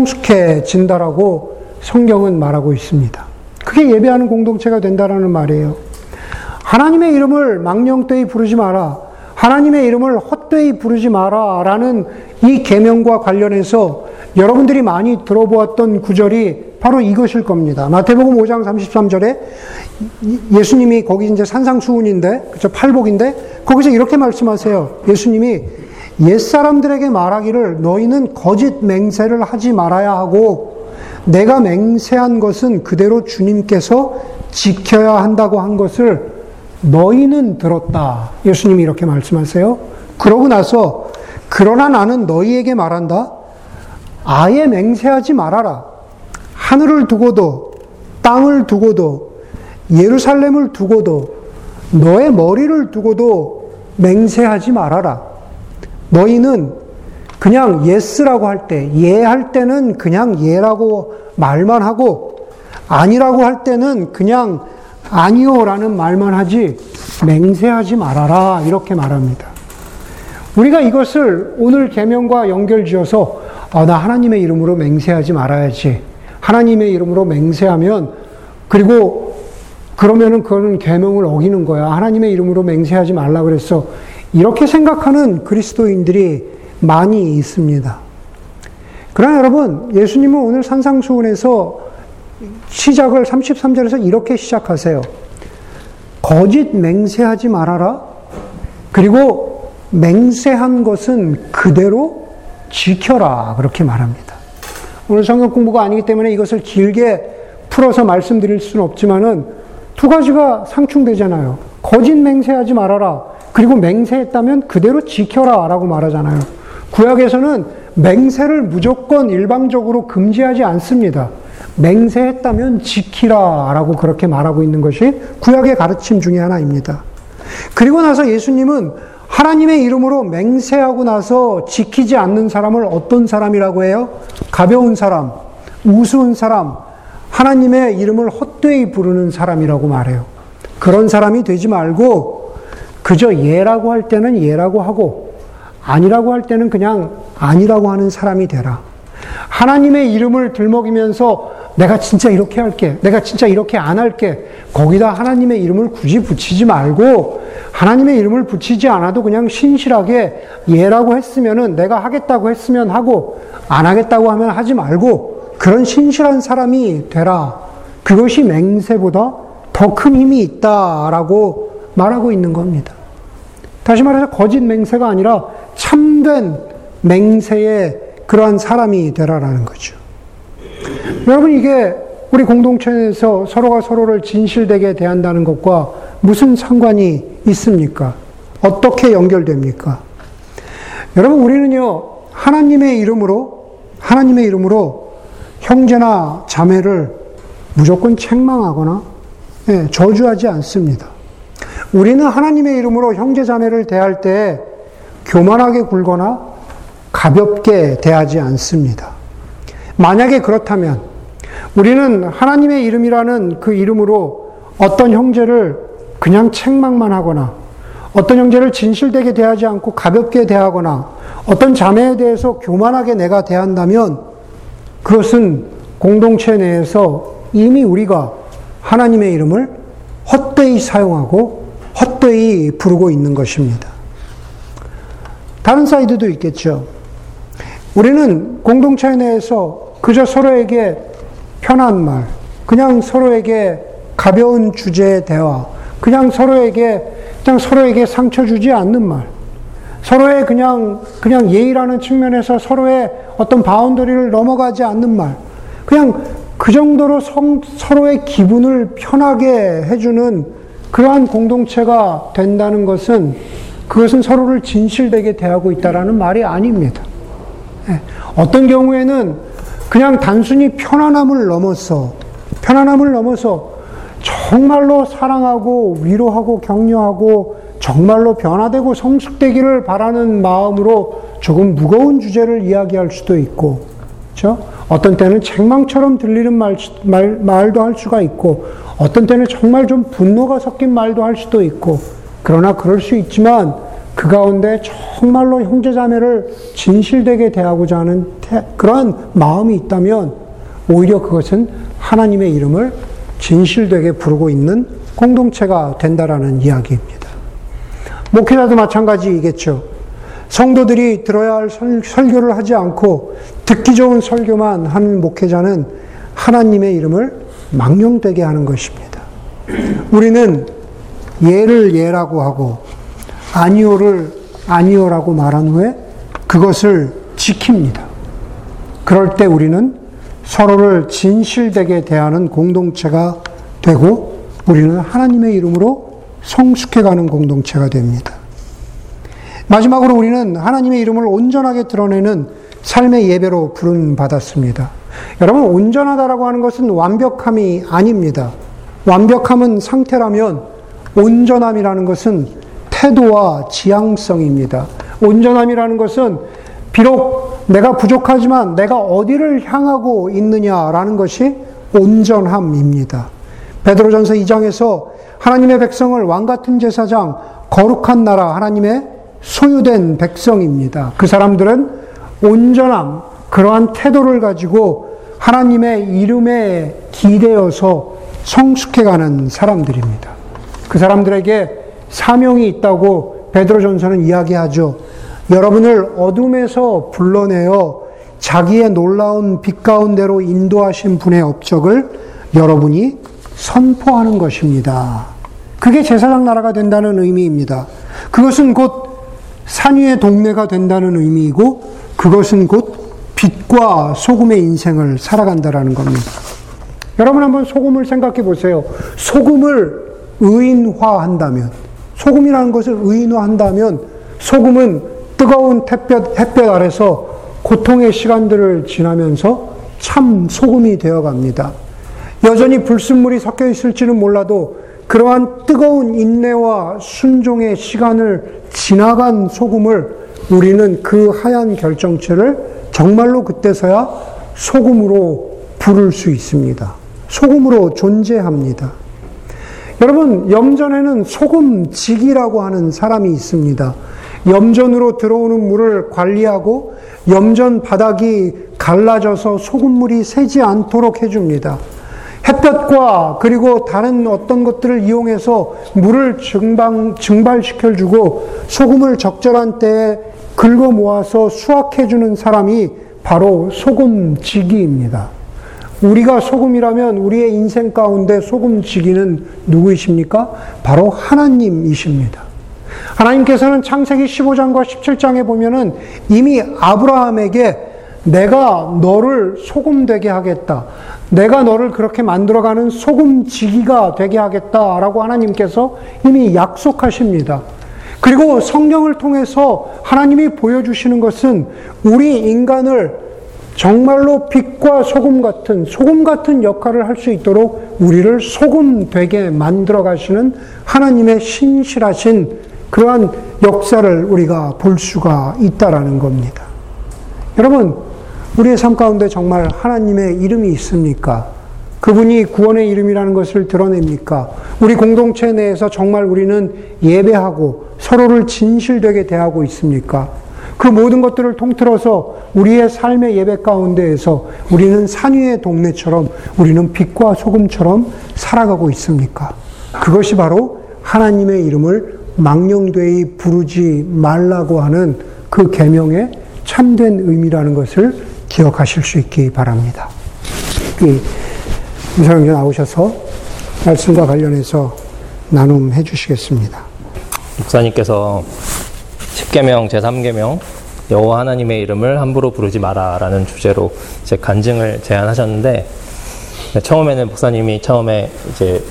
성숙해진다라고 성경은 말하고 있습니다. 그게 예배하는 공동체가 된다라는 말이에요. 하나님의 이름을 망령되이 부르지 마라, 하나님의 이름을 헛되이 부르지 마라 라는 이 계명과 관련해서 여러분들이 많이 들어보았던 구절이 바로 이것일 겁니다. 마태복음 오 장 삼십삼 절에 예수님이, 거기 이제 산상수훈인데, 그쵸, 팔복인데, 거기서 이렇게 말씀하세요. 예수님이 옛사람들에게 말하기를 너희는 거짓 맹세를 하지 말아야 하고 내가 맹세한 것은 그대로 주님께서 지켜야 한다고 한 것을 너희는 들었다. 예수님이 이렇게 말씀하세요. 그러고 나서 그러나 나는 너희에게 말한다. 아예 맹세하지 말아라. 하늘을 두고도 땅을 두고도 예루살렘을 두고도 너의 머리를 두고도 맹세하지 말아라. 너희는 그냥 예스라고 할 때, 예 할 때는 그냥 예라고 말만 하고 아니라고 할 때는 그냥 아니요라는 말만 하지 맹세하지 말아라, 이렇게 말합니다. 우리가 이것을 오늘 계명과 연결지어서 아, 나 하나님의 이름으로 맹세하지 말아야지, 하나님의 이름으로 맹세하면, 그리고 그러면은 그거는 계명을 어기는 거야, 하나님의 이름으로 맹세하지 말라 그랬어, 이렇게 생각하는 그리스도인들이 많이 있습니다. 그러나 여러분, 예수님은 오늘 산상수훈에서 시작을 삼십삼 절에서 이렇게 시작하세요. 거짓 맹세하지 말아라. 그리고 맹세한 것은 그대로 지켜라. 그렇게 말합니다. 오늘 성경 공부가 아니기 때문에 이것을 길게 풀어서 말씀드릴 수는 없지만은 두 가지가 상충되잖아요. 거짓 맹세하지 말아라. 그리고 맹세했다면 그대로 지켜라 라고 말하잖아요. 구약에서는 맹세를 무조건 일방적으로 금지하지 않습니다. 맹세했다면 지키라 라고 그렇게 말하고 있는 것이 구약의 가르침 중에 하나입니다. 그리고 나서 예수님은 하나님의 이름으로 맹세하고 나서 지키지 않는 사람을 어떤 사람이라고 해요? 가벼운 사람, 우스운 사람, 하나님의 이름을 헛되이 부르는 사람이라고 말해요. 그런 사람이 되지 말고 그저 예라고 할 때는 예라고 하고 아니라고 할 때는 그냥 아니라고 하는 사람이 되라. 하나님의 이름을 들먹이면서 내가 진짜 이렇게 할게, 내가 진짜 이렇게 안 할게, 거기다 하나님의 이름을 굳이 붙이지 말고 하나님의 이름을 붙이지 않아도 그냥 신실하게 예라고 했으면은, 내가 하겠다고 했으면 하고 안 하겠다고 하면 하지 말고 그런 신실한 사람이 되라. 그것이 맹세보다 더 큰 힘이 있다라고 말하고 있는 겁니다. 다시 말해서 거짓 맹세가 아니라 참된 맹세의 그러한 사람이 되라라는 거죠. 여러분, 이게 우리 공동체에서 서로가 서로를 진실되게 대한다는 것과 무슨 상관이 있습니까? 어떻게 연결됩니까? 여러분, 우리는요, 하나님의 이름으로, 하나님의 이름으로 형제나 자매를 무조건 책망하거나, 예, 저주하지 않습니다. 우리는 하나님의 이름으로 형제 자매를 대할 때 교만하게 굴거나 가볍게 대하지 않습니다. 만약에 그렇다면 우리는 하나님의 이름이라는 그 이름으로 어떤 형제를 그냥 책망만 하거나 어떤 형제를 진실되게 대하지 않고 가볍게 대하거나 어떤 자매에 대해서 교만하게 내가 대한다면 그것은 공동체 내에서 이미 우리가 하나님의 이름을 헛되이 사용하고 헛되이 부르고 있는 것입니다. 다른 사이드도 있겠죠. 우리는 공동체 내에서 그저 서로에게 편한 말, 그냥 서로에게 가벼운 주제의 대화, 그냥 서로에게 그냥 서로에게 상처 주지 않는 말, 서로의 그냥 그냥 예의라는 측면에서 서로의 어떤 바운더리를 넘어가지 않는 말, 그냥 그 정도로 성, 서로의 기분을 편하게 해주는 그러한 공동체가 된다는 것은 그것은 서로를 진실되게 대하고 있다라는 말이 아닙니다. 어떤 경우에는 그냥 단순히 편안함을 넘어서 편안함을 넘어서 정말로 사랑하고 위로하고 격려하고 정말로 변화되고 성숙되기를 바라는 마음으로 조금 무거운 주제를 이야기할 수도 있고, 그렇죠? 어떤 때는 책망처럼 들리는 말, 말, 말도 할 수가 있고, 어떤 때는 정말 좀 분노가 섞인 말도 할 수도 있고, 그러나 그럴 수 있지만 그 가운데 정말로 형제자매를 진실되게 대하고자 하는 그러한 마음이 있다면 오히려 그것은 하나님의 이름을 진실되게 부르고 있는 공동체가 된다라는 이야기입니다. 목회자도 마찬가지이겠죠. 성도들이 들어야 할 설, 설교를 하지 않고 듣기 좋은 설교만 하는 목회자는 하나님의 이름을 망령되게 하는 것입니다. 우리는 예를 예라고 하고 아니오를 아니오라고 말한 후에 그것을 지킵니다. 그럴 때 우리는 서로를 진실되게 대하는 공동체가 되고 우리는 하나님의 이름으로 성숙해가는 공동체가 됩니다. 마지막으로 우리는 하나님의 이름을 온전하게 드러내는 삶의 예배로 부름받았습니다. 여러분, 온전하다라고 하는 것은 완벽함이 아닙니다. 완벽함은 상태라면 온전함이라는 것은 태도와 지향성입니다. 온전함이라는 것은 비록 내가 부족하지만 내가 어디를 향하고 있느냐라는 것이 온전함입니다. 베드로전서 이 장에서 하나님의 백성을 왕같은 제사장, 거룩한 나라, 하나님의 소유된 백성입니다. 그 사람들은 온전함, 그러한 태도를 가지고 하나님의 이름에 기대어서 성숙해가는 사람들입니다. 그 사람들에게 사명이 있다고 베드로전서는 이야기하죠. 여러분을 어둠에서 불러내어 자기의 놀라운 빛 가운데로 인도하신 분의 업적을 여러분이 선포하는 것입니다. 그게 제사장 나라가 된다는 의미입니다. 그것은 곧 산 위의 동네가 된다는 의미이고 그것은 곧 빛과 소금의 인생을 살아간다라는 겁니다. 여러분 한번 소금을 생각해 보세요. 소금을 의인화한다면, 소금이라는 것을 의인화한다면 소금은 뜨거운 햇볕, 햇볕 아래서 고통의 시간들을 지나면서 참 소금이 되어갑니다. 여전히 불순물이 섞여 있을지는 몰라도 그러한 뜨거운 인내와 순종의 시간을 지나간 소금을 우리는 그 하얀 결정체를 정말로 그때서야 소금으로 부를 수 있습니다. 소금으로 존재합니다. 여러분, 염전에는 소금직이라고 하는 사람이 있습니다. 염전으로 들어오는 물을 관리하고 염전 바닥이 갈라져서 소금물이 새지 않도록 해줍니다. 햇볕과 그리고 다른 어떤 것들을 이용해서 물을 증방, 증발시켜주고 소금을 적절한 때에 긁어 모아서 수확해주는 사람이 바로 소금지기입니다. 우리가 소금이라면 우리의 인생 가운데 소금지기는 누구이십니까? 바로 하나님이십니다. 하나님께서는 창세기 십오 장과 십칠 장에 보면은 이미 아브라함에게 내가 너를 소금 되게 하겠다. 내가 너를 그렇게 만들어가는 소금지기가 되게 하겠다라고 하나님께서 이미 약속하십니다. 그리고 성경을 통해서 하나님이 보여주시는 것은 우리 인간을 정말로 빛과 소금 같은, 소금 같은 역할을 할 수 있도록 우리를 소금 되게 만들어 가시는 하나님의 신실하신 그러한 역사를 우리가 볼 수가 있다라는 겁니다. 여러분, 우리의 삶 가운데 정말 하나님의 이름이 있습니까? 그분이 구원의 이름이라는 것을 드러냅니까? 우리 공동체 내에서 정말 우리는 예배하고 서로를 진실되게 대하고 있습니까? 그 모든 것들을 통틀어서 우리의 삶의 예배 가운데에서 우리는 산 위의 동네처럼, 우리는 빛과 소금처럼 살아가고 있습니까? 그것이 바로 하나님의 이름을 망령되이 부르지 말라고 하는 그 계명의 참된 의미라는 것을 기억하실 수 있기 바랍니다. 이사장님 나오셔서 말씀과 관련해서 나눔해 주시겠습니다. 목사님께서 십계명 제삼 계명 여호와 하나님의 이름을 함부로 부르지 마라라는 주제로 이제 간증을 제안하셨는데, 처음에는 목사님이 처음에 이제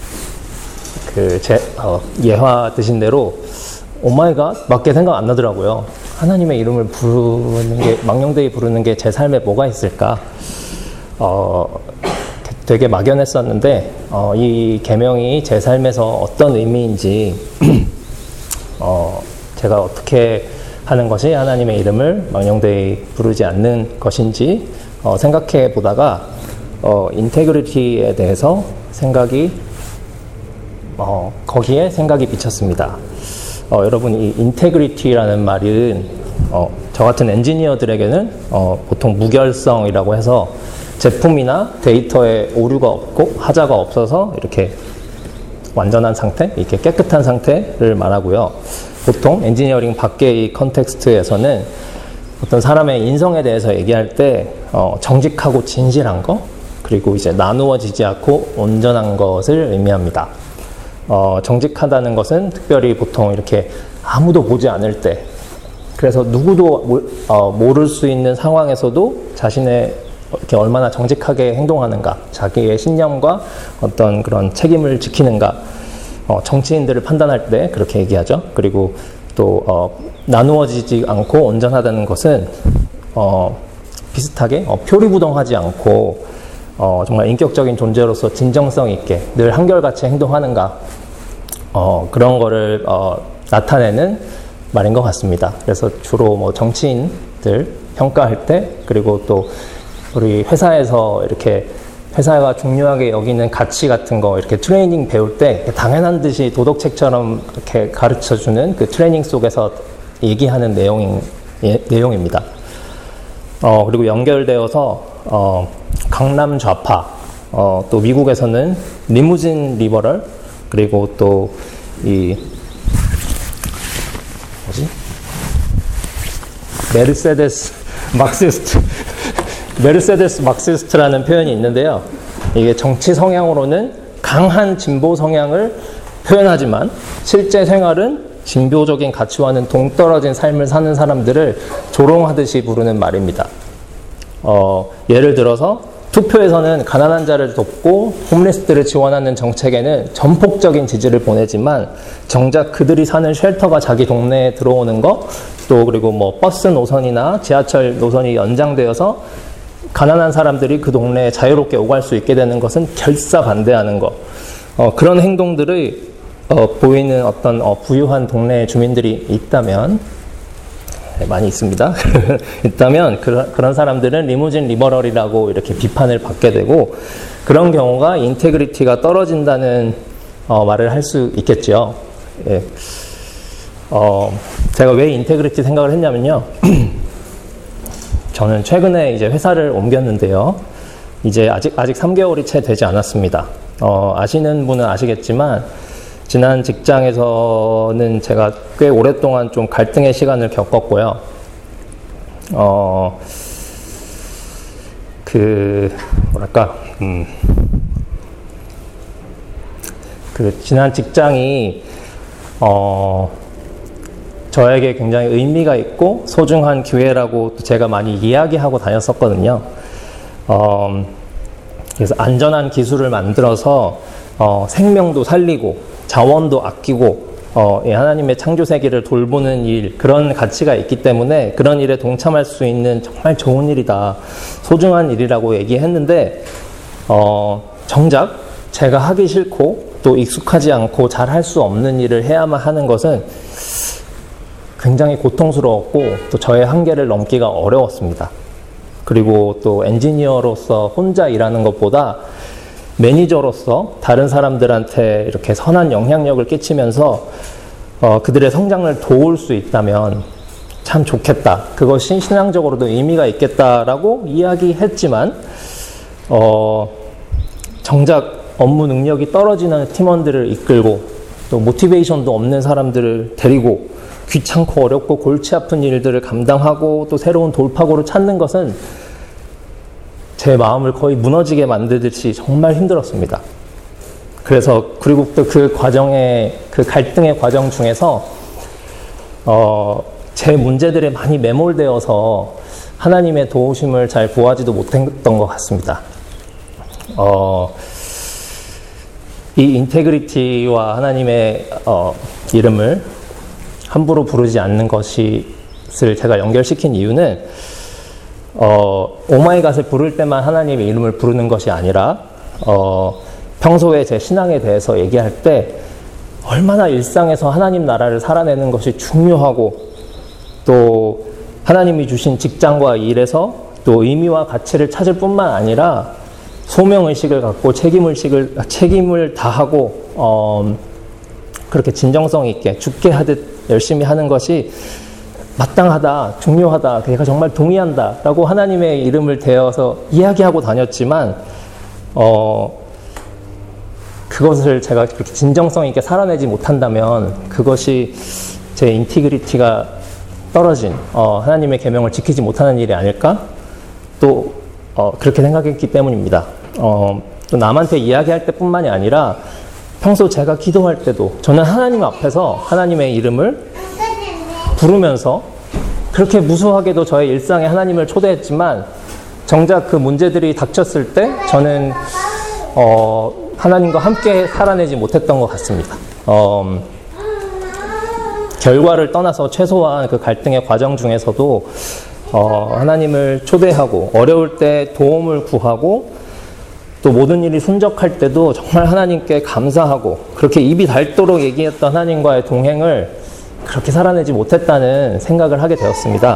그 제, 어, 예화 드신 대로 오마이갓 밖에 생각 안 나더라고요. 하나님의 이름을 부르는 게, 망령되이 부르는 게 제 삶에 뭐가 있을까? 어, 되게 막연했었는데 어, 이 계명이 제 삶에서 어떤 의미인지 어, 제가 어떻게 하는 것이 하나님의 이름을 망령되이 부르지 않는 것인지 어, 생각해 보다가 어, 인테그리티에 대해서 생각이 어, 거기에 생각이 비쳤습니다. 어, 여러분, 이 인테그리티라는 말은 어, 저 같은 엔지니어들에게는 어, 보통 무결성이라고 해서 제품이나 데이터에 오류가 없고 하자가 없어서 이렇게 완전한 상태, 이렇게 깨끗한 상태를 말하고요. 보통 엔지니어링 밖의 컨텍스트에서는 어떤 사람의 인성에 대해서 얘기할 때 어, 정직하고 진실한 거, 그리고 이제 나누어지지 않고 온전한 것을 의미합니다. 어, 정직하다는 것은 특별히 보통 이렇게 아무도 보지 않을 때, 그래서 누구도 모, 어, 모를 수 있는 상황에서도 자신의 이렇게 얼마나 정직하게 행동하는가, 자기의 신념과 어떤 그런 책임을 지키는가, 어, 정치인들을 판단할 때 그렇게 얘기하죠. 그리고 또 어, 나누어지지 않고 온전하다는 것은 어, 비슷하게 어, 표리부동하지 않고 어, 정말 인격적인 존재로서 진정성 있게 늘 한결같이 행동하는가, 어, 그런 거를 어, 나타내는 말인 것 같습니다. 그래서 주로 뭐 정치인들 평가할 때, 그리고 또 우리 회사에서 이렇게 회사가 중요하게 여기는 가치 같은 거 이렇게 트레이닝 배울 때 당연한 듯이 도덕책처럼 이렇게 가르쳐주는 그 트레이닝 속에서 얘기하는 내용인, 예, 내용입니다. 어, 그리고 연결되어서 어, 강남 좌파, 어, 또 미국에서는 리무진 리버럴, 그리고 또 이 뭐지? 메르세데스 막시스트 메르세데스 막시스트라는 표현이 있는데요. 이게 정치 성향으로는 강한 진보 성향을 표현하지만 실제 생활은 진보적인 가치와는 동떨어진 삶을 사는 사람들을 조롱하듯이 부르는 말입니다. 어, 예를 들어서 투표에서는 가난한 자를 돕고 홈리스들을 지원하는 정책에는 전폭적인 지지를 보내지만 정작 그들이 사는 쉘터가 자기 동네에 들어오는 거, 또 그리고 뭐 버스 노선이나 지하철 노선이 연장되어서 가난한 사람들이 그 동네에 자유롭게 오갈 수 있게 되는 것은 결사 반대하는 것, 어, 그런 행동들을 어, 보이는 어떤 어, 부유한 동네 주민들이 있다면, 네, 많이 있습니다. 있다면 그, 그런 사람들은 리무진 리버럴이라고 이렇게 비판을 받게 되고, 그런 경우가 인테그리티가 떨어진다는 어, 말을 할 수 있겠죠. 예. 어, 제가 왜 인테그리티 생각을 했냐면요. 저는 최근에 이제 회사를 옮겼는데요. 이제 아직, 아직 삼 개월이 채 되지 않았습니다. 어, 아시는 분은 아시겠지만, 지난 직장에서는 제가 꽤 오랫동안 좀 갈등의 시간을 겪었고요. 어, 그, 뭐랄까, 음, 그, 지난 직장이, 어, 저에게 굉장히 의미가 있고 소중한 기회라고 제가 많이 이야기하고 다녔었거든요. 어, 그래서 안전한 기술을 만들어서 어, 생명도 살리고 자원도 아끼고 어, 예, 하나님의 창조 세계를 돌보는 일, 그런 가치가 있기 때문에 그런 일에 동참할 수 있는 정말 좋은 일이다, 소중한 일이라고 얘기했는데 어, 정작 제가 하기 싫고 또 익숙하지 않고 잘 할 수 없는 일을 해야만 하는 것은 굉장히 고통스러웠고 또 저의 한계를 넘기가 어려웠습니다. 그리고 또 엔지니어로서 혼자 일하는 것보다 매니저로서 다른 사람들한테 이렇게 선한 영향력을 끼치면서 어, 그들의 성장을 도울 수 있다면 참 좋겠다. 그것이 신앙적으로도 의미가 있겠다라고 이야기했지만 어, 정작 업무 능력이 떨어지는 팀원들을 이끌고 또 모티베이션도 없는 사람들을 데리고 귀찮고 어렵고 골치 아픈 일들을 감당하고 또 새로운 돌파구를 찾는 것은 제 마음을 거의 무너지게 만들듯이 정말 힘들었습니다. 그래서 그리고 또 그 과정의 그 갈등의 과정 중에서 어, 제 문제들에 많이 매몰되어서 하나님의 도우심을 잘 구하지도 못했던 것 같습니다. 어, 이 인테그리티와 하나님의 어, 이름을 함부로 부르지 않는 것을 제가 연결시킨 이유는 어, 오마이갓을 부를 때만 하나님의 이름을 부르는 것이 아니라 어, 평소에 제 신앙에 대해서 얘기할 때 얼마나 일상에서 하나님 나라를 살아내는 것이 중요하고 또 하나님이 주신 직장과 일에서 또 의미와 가치를 찾을 뿐만 아니라 소명의식을 갖고 책임의식을, 책임을 다하고 어, 그렇게 진정성 있게 죽게 하듯 열심히 하는 것이 마땅하다, 중요하다, 내가 정말 동의한다 라고 하나님의 이름을 대어서 이야기하고 다녔지만 어, 그것을 제가 그렇게 진정성 있게 살아내지 못한다면 그것이 제 인티그리티가 떨어진 어, 하나님의 계명을 지키지 못하는 일이 아닐까? 또 어, 그렇게 생각했기 때문입니다. 어, 또 남한테 이야기할 때뿐만이 아니라 평소 제가 기도할 때도 저는 하나님 앞에서 하나님의 이름을 부르면서 그렇게 무수하게도 저의 일상에 하나님을 초대했지만 정작 그 문제들이 닥쳤을 때 저는 어, 하나님과 함께 살아내지 못했던 것 같습니다. 어, 결과를 떠나서 최소한 그 갈등의 과정 중에서도 어, 하나님을 초대하고 어려울 때 도움을 구하고 또 모든 일이 순적할 때도 정말 하나님께 감사하고 그렇게 입이 닳도록 얘기했던 하나님과의 동행을 그렇게 살아내지 못했다는 생각을 하게 되었습니다.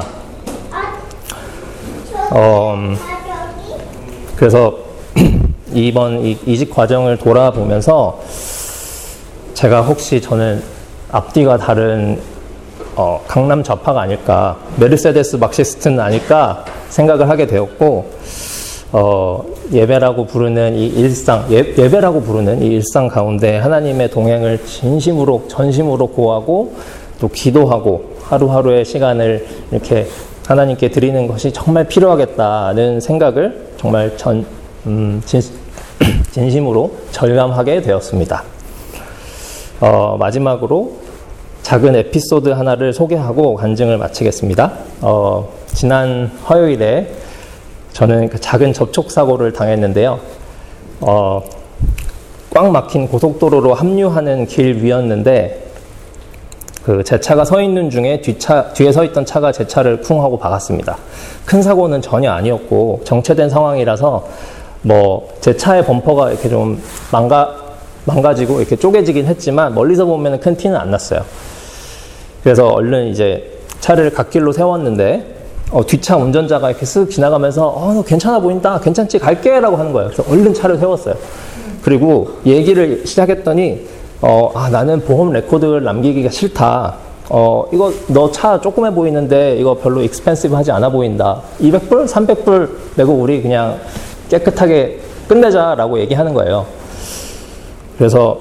어, 그래서 이번 이, 이직 과정을 돌아보면서 제가 혹시 저는 앞뒤가 다른 어, 강남 좌파가 아닐까, 메르세데스 막시스트는 아닐까 생각을 하게 되었고 어, 예배라고 부르는 이 일상, 예, 예배라고 부르는 이 일상 가운데 하나님의 동행을 진심으로 전심으로 구하고 또 기도하고 하루하루의 시간을 이렇게 하나님께 드리는 것이 정말 필요하겠다는 생각을 정말 전, 음, 진, 진심으로 절감하게 되었습니다. 어, 마지막으로 작은 에피소드 하나를 소개하고 간증을 마치겠습니다. 어, 지난 화요일에 저는 그 작은 접촉사고를 당했는데요. 어, 꽉 막힌 고속도로로 합류하는 길 위였는데 그 제 차가 서 있는 중에 뒤차, 뒤에 서 있던 차가 제 차를 쿵 하고 박았습니다. 큰 사고는 전혀 아니었고 정체된 상황이라서 뭐 제 차의 범퍼가 이렇게 좀 망가, 망가지고 이렇게 쪼개지긴 했지만 멀리서 보면 큰 티는 안 났어요. 그래서 얼른 이제 차를 갓길로 세웠는데 어, 뒷차 운전자가 이렇게 쓱 지나가면서 어, 너 괜찮아 보인다, 괜찮지, 갈게 라고 하는 거예요. 그래서 얼른 차를 세웠어요. 그리고 얘기를 시작했더니 어, 아, 나는 보험 레코드를 남기기가 싫다. 어, 이거 너 차 조그매 보이는데 이거 별로 익스펜시브 하지 않아 보인다. 이백 불? 삼백 불 내고 우리 그냥 깨끗하게 끝내자 라고 얘기하는 거예요. 그래서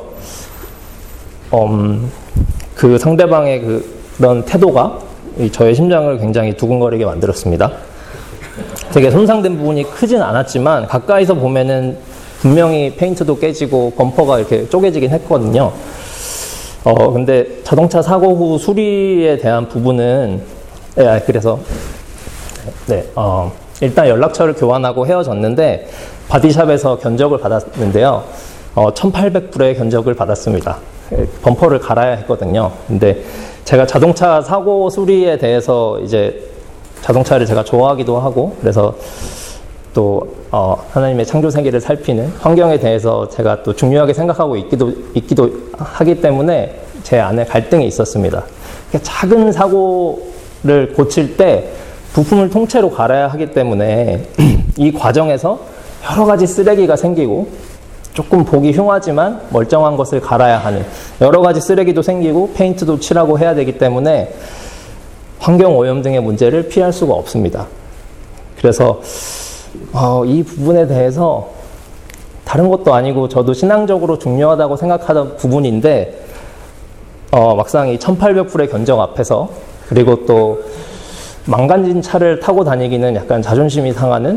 음, 그 상대방의 그, 그런 태도가 저의 심장을 굉장히 두근거리게 만들었습니다. 되게 손상된 부분이 크진 않았지만 가까이서 보면은 분명히 페인트도 깨지고 범퍼가 이렇게 쪼개지긴 했거든요. 어, 근데 자동차 사고 후 수리에 대한 부분은, 네, 그래서, 네, 어, 일단 연락처를 교환하고 헤어졌는데, 바디샵에서 견적을 받았는데요. 어, 천팔백 불의 견적을 받았습니다. 범퍼를 갈아야 했거든요. 근데 제가 자동차 사고 수리에 대해서 이제 자동차를 제가 좋아하기도 하고, 그래서 또 어, 하나님의 창조 세계를 살피는 환경에 대해서 제가 또 중요하게 생각하고 있기도 있기도 하기 때문에 제 안에 갈등이 있었습니다. 작은 사고를 고칠 때 부품을 통째로 갈아야 하기 때문에 이 과정에서 여러 가지 쓰레기가 생기고 조금 보기 흉하지만 멀쩡한 것을 갈아야 하는 여러 가지 쓰레기도 생기고 페인트도 칠하고 해야 되기 때문에 환경오염 등의 문제를 피할 수가 없습니다. 그래서 어, 이 부분에 대해서 다른 것도 아니고 저도 신앙적으로 중요하다고 생각하던 부분인데 어, 막상 이 천팔백 불의 견적 앞에서 그리고 또 망가진 차를 타고 다니기는 약간 자존심이 상하는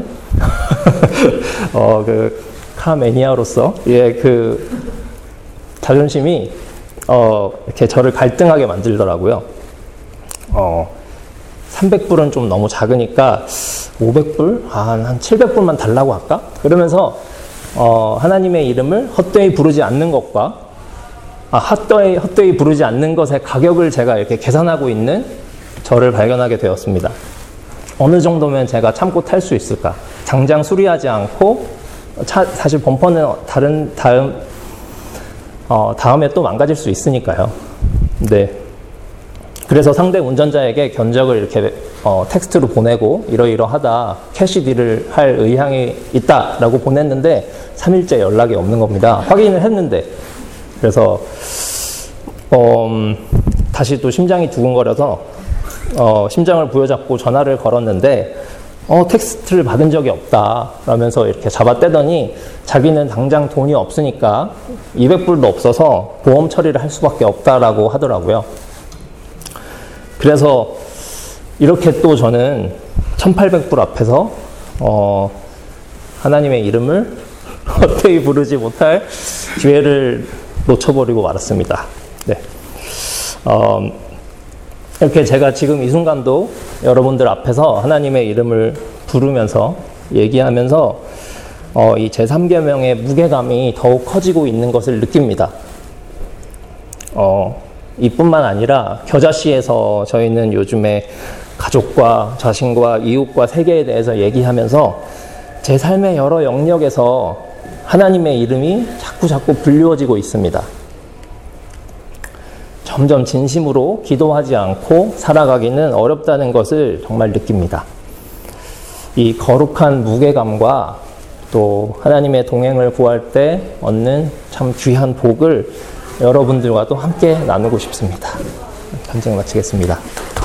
어, 그 카 매니아로서 예, 그 자존심이 어, 이렇게 저를 갈등하게 만들더라고요. 어, 삼백 불은 좀 너무 작으니까 오백 불? 아, 한 칠백 불만 달라고 할까? 그러면서 어, 하나님의 이름을 헛되이 부르지 않는 것과 아, 헛되이, 헛되이 부르지 않는 것의 가격을 제가 이렇게 계산하고 있는 저를 발견하게 되었습니다. 어느 정도면 제가 참고 탈 수 있을까? 당장 수리하지 않고 차, 사실 범퍼는 다른 다음 어, 다음에 또 망가질 수 있으니까요. 네. 그래서 상대 운전자에게 견적을 이렇게 어, 텍스트로 보내고 이러이러하다 캐시 딜을 할 의향이 있다라고 보냈는데 삼 일째 연락이 없는 겁니다. 확인을 했는데 그래서 어, 음, 다시 또 심장이 두근거려서 어, 심장을 부여잡고 전화를 걸었는데 어, 텍스트를 받은 적이 없다 라면서 이렇게 잡아떼더니 자기는 당장 돈이 없으니까 이백 불도 없어서 보험 처리를 할 수밖에 없다라고 하더라고요. 그래서 이렇게 또 저는 천팔백 불 앞에서 어, 하나님의 이름을 헛되이 부르지 못할 기회를 놓쳐버리고 말았습니다. 네. 어, 이렇게 제가 지금 이 순간도 여러분들 앞에서 하나님의 이름을 부르면서 얘기하면서 어, 이 제삼 계명의 무게감이 더욱 커지고 있는 것을 느낍니다. 어, 이뿐만 아니라 겨자씨에서 저희는 요즘에 가족과 자신과 이웃과 세계에 대해서 얘기하면서 제 삶의 여러 영역에서 하나님의 이름이 자꾸 자꾸 불리워지고 있습니다. 점점 진심으로 기도하지 않고 살아가기는 어렵다는 것을 정말 느낍니다. 이 거룩한 무게감과 또 하나님의 동행을 구할 때 얻는 참 귀한 복을 여러분들과도 함께 나누고 싶습니다. 간증 마치겠습니다.